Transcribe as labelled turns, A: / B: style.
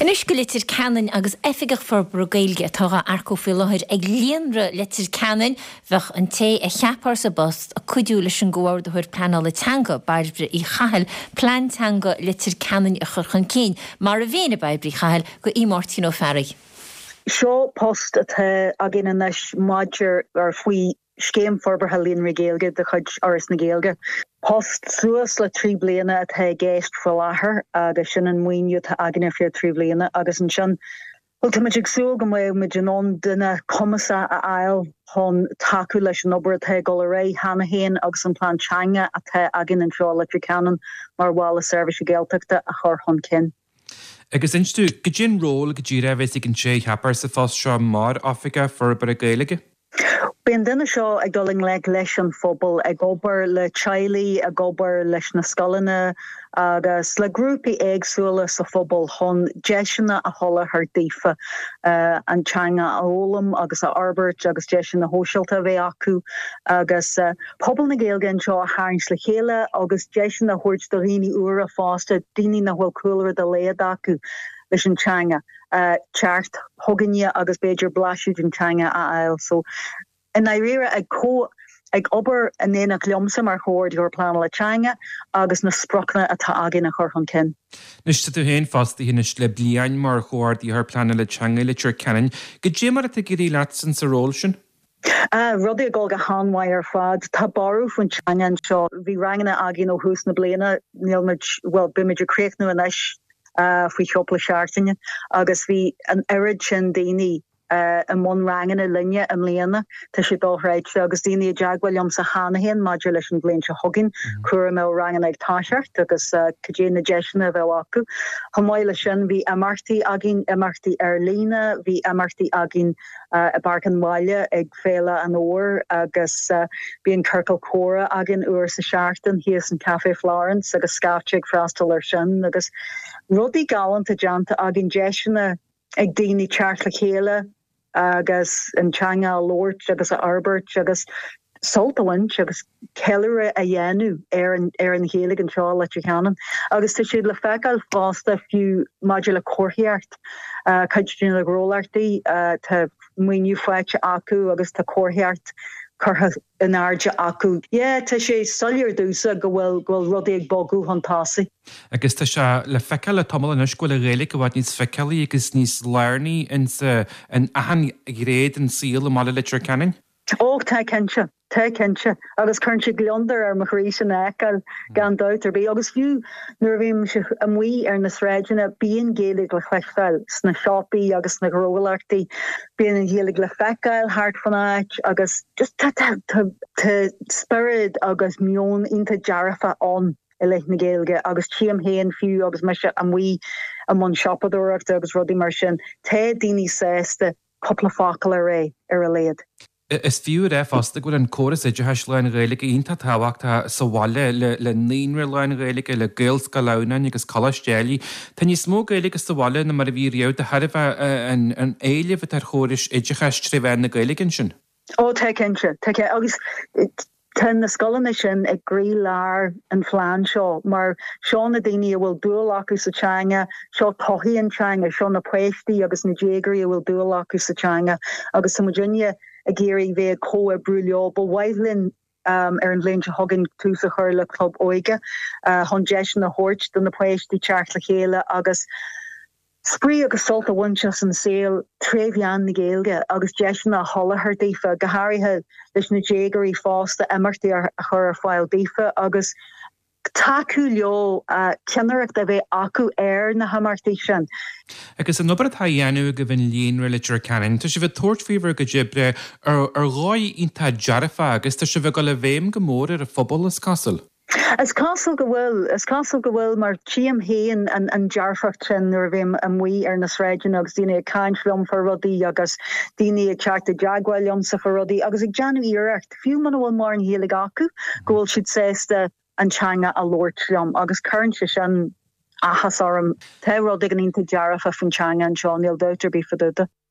A: Inis go litir canan agus effigach for brogéilge tága arcófiúlaid ag líonra litir canan bheith an té a cheapar sa bost a cuidiú leis an gcóir de chuir planál tanga baibre I chahail plan tanga litir canan a churchan cín mar a bhéna baibre chahail go Martin O'Farrill.
B: Seo post atá a gin anis maidir ar faoi scéim forbartha líon rigéilge de chuid áras na géilge. Post suas le 3 bliana atá géist fo láthair agus sin an muoinú tá agan ar 3 bliana agus an sin ultimaigh súil go mé midionón duine comasa a ail chun taú leis an obair atá go ré hana héin agus an plán teanga atá agan an seo le canan mar bháil a service géalteachta a chur chun cin.
C: Agus instú go dtíon ról go ddíra bheits ag an sé cheapar sa fás seo mar Africa for bar a Gaeilge?
B: Bíon duine seo ag doling leis an phobal ag obair le tealaí ag obair leis na scolanna agus le grúpi éagsúla sa phobal chun deisina a thola thar dífa an teanga a ólam agus a arbert agus deisina hóisiilta bheith acu agus pobal na Gaeilge seo a háins le chéile agus deisina thuirt do rií uair a fásta daoine na bhfuil coolar de léad acu leis an teanga. Teart thuganne agus beidir blaisiú an teanga a ail. So in Nigeria ag obair a néanach liomsa mar chóir gur plán le teanga agus na sprocna atá agin a churchan cin.
C: Nus tú héin fásta hinis le bliain mar chóir í ar plán le teanga le tuair canan, go dé mar a gurí leatsan sa ról sin?
B: Rudí agó go hámhaid ar fad tá barú fan teanga an seo bhí rangana agin ó hús na bliana bimidir créichnú inis faoi siopla seaartainne agus bhí an irid sin daoine an món rangana linne am léana tá sé dóhraid agus daoine a deagháil sa hánahéin maidir leis an bléin se thugann cuara mé rangan ag táiseart agus codé na deisina bheith acu. Chamáile sin bhí amartaí agin amartaí ar lína, bhí amartaí agin a barcan máile ag féile an óir agus bhíon Kirkle Córa agin uair sa seaartain híos an Café Florence agus scáteigh freastal ar sin agus rudí galant a deanta agin deisina ag daoine teart le chéile agus an teanga a Lord agus a Arbert agus soltahain agus ceilire a dhéanú ar an chéalaigh an seo le canan agus tá siad le feiceáil fásta fiú maidir le cóthaíart chuidtín le grólartaí tá muoinú fáite acu agus tá cóthaíart chutha in airde acu. Tá sé solir dúsa go bhfuil rudí ag bogú hantásaí.
C: Agus tá se le feiceáil le tomul in scoil a réala go bhhaid níos feicealaí agus níos learnaí in ahan gréad an síl am mála le tuair canan?
B: Tá cinse agus chuint si glondar ar marí sin eáil gan dautar bí agus fiú nuair bhím se amí ar na sréideanna bíon géalaigh le chleichteil sna shoppaí agus na grólartaí bíon an géalaigh le feiceáil hart fanáid agus just tá spirid agus mion inta dearafa an I leith na Gaeilge agus tíam héan fiú agus me se amí am an shoppadúach agus rudí mar sin té daoine sésta coppla facail ar a léad.
C: Is fiú fásta go an choras idir heis lein réalaige ionta táhaachta sa bhaile le níonra lein réalaige le gils go lenain agus cholastéalaí. Tá ní smó Gaeilge sa bhaile na mar a bhí riamh de thar bheith an éileh tar choris idir heis tríhhain na Gaeilge sin?
B: Tá cinse agus ten na scolanna sin ag grí lár an phláán seo mar seo na daoine bhfuil dúil acu sa teanga, seo tochaí an teanga, seo na poistíí agus na déagaí bhfuil dúil acu sa teanga agus sa Virginia a géirí bheith cóa brúleo, ba waidlinn ar an bléin se thugann túsa chuir le club óige chun deis na hort don na poistíí teart le chéile agus sprí agus solta bhainteas an saoil tréimhheán na Gaeilge agus deisina tholathair dífa go háirithe leis na déagarí fásta imirtaí a chur ar fáil dífa agus taú leo ceannaireacht a bheith acu ar na hamartaí sin.
C: Agus an obair atá dhéanú go bhíon líonra le tuair canan, tá si bheith tuairt go dibre ar gáid ionta dearafa agus tá si bheith go le bhéim go mór ar a phobal is casal.
B: As castle go bhfuil mar tíam héan an dearfacht sin nuair bhím amí ar na sréideanna agus daoine ag cáint liom for rudaí agus daoine ag teart a deagháil liomsa for rudaí agus ag deanú iireacht fiú man bhfuil mar an héalaigh acu go bhfuil siad sésta an teanga a Lord liom agus chuint sin achas orm te rudaí an ionta dearafa fan teanga an seo níl doutar bí faduda.